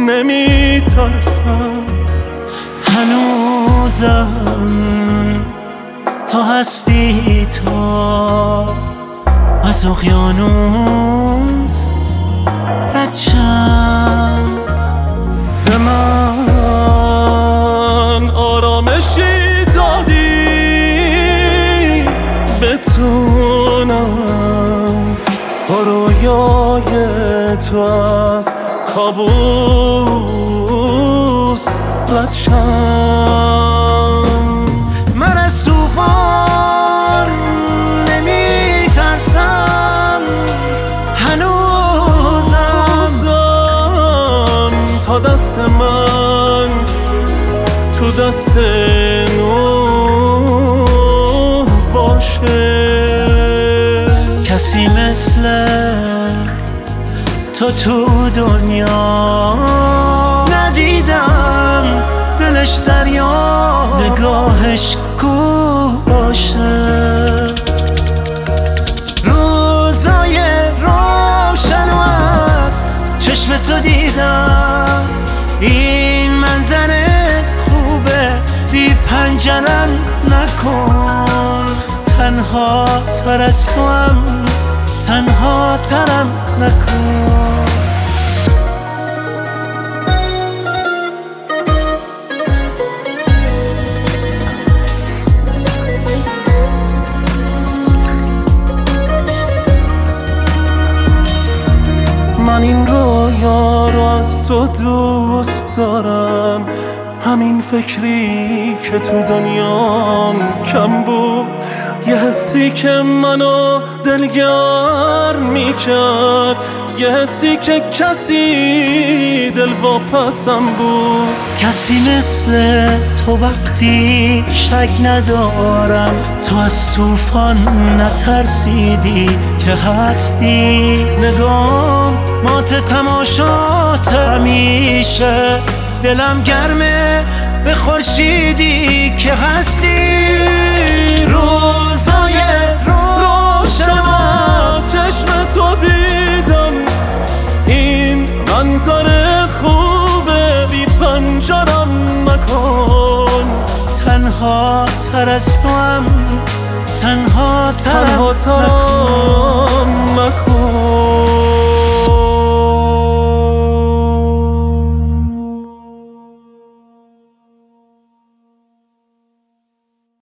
نمیترسم. هنوزم تو هستی، تو از اقیانوس رد به من آرامشی دادی، بتونم با رویای تو از کابوس رد شم. من از طوفان نمی ترسم، هنوزم تا دست من تو دست نوح باشه. کسی مثل تو دنیا ندیدم، دلش دریا نگاهش کوه باشه. روزای روشن و از چشم تو دیدم، این منظر خوبه بی پنجرم نکن. تنها تر از تو هم تنها ترم نکن. من این رویا رو از تو دوست دارم، همین فکری که تو دنیام کم بود، یه حسی که منو دلگرم میکرد، یه حسی که کسی دل واپسم بود. کسی مثل تو وقتی شک ندارم، تو از طوفان نترسیدی که هستی. نگام مات تماشات همیشه، دلم گرمه به خورشیدی که هستی. روزای روشن از چشم تو دیدم، این منظر خوبه بی پنجرم نکن. تنها تر از تو هم تنها ترم نکن.